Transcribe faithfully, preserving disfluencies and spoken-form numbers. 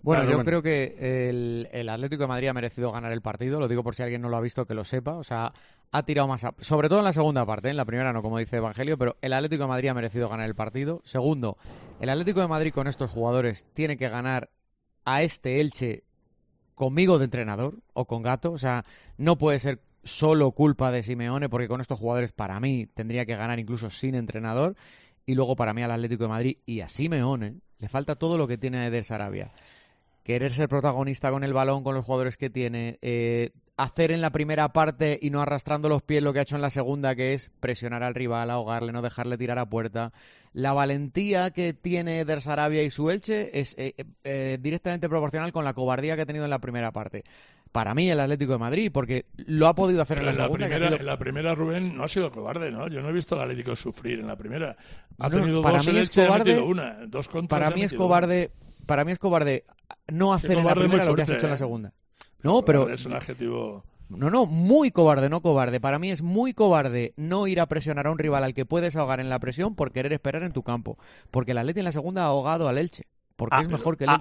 Bueno, Claro, yo bueno. creo que el, el Atlético de Madrid ha merecido ganar el partido, lo digo por si alguien no lo ha visto que lo sepa, o sea, ha tirado más, a- sobre todo en la segunda parte, ¿eh? En la primera no, como dice Evangelio, pero el Atlético de Madrid ha merecido ganar el partido. Segundo, el Atlético de Madrid con estos jugadores tiene que ganar a este Elche conmigo de entrenador o con Gato, o sea, no puede ser solo culpa de Simeone porque con estos jugadores para mí tendría que ganar incluso sin entrenador y luego para mí al Atlético de Madrid y a Simeone le falta todo lo que tiene Eder Sarabia. Querer ser protagonista con el balón, con los jugadores que tiene, eh, hacer en la primera parte y no arrastrando los pies lo que ha hecho en la segunda, que es presionar al rival, ahogarle, no dejarle tirar a puerta. La valentía que tiene Der Sarabia y su Elche es eh, eh, directamente proporcional con la cobardía que ha tenido en la primera parte. Para mí el Atlético de Madrid, porque lo ha podido hacer Pero en la en la segunda. primera, que ha sido... en la primera, Rubén, no ha sido cobarde, ¿no? Yo no he visto al Atlético sufrir en la primera. Ha No, tenido para dos, mí el es Elche ha cobarde- metido una. Dos contras Para ha mí es metido cobarde, para mí es cobarde no hacer en la cobarde muy primera lo que has fuerte, hecho en la ¿eh? segunda. una. No, pero Cobarde es un adjetivo. No, no, muy cobarde, no cobarde. Para mí es muy cobarde no ir a presionar a un rival al que puedes ahogar en la presión por querer esperar en tu campo. Porque el Atleti en la segunda ha ahogado al Elche. Porque Ah, es mejor que el ah,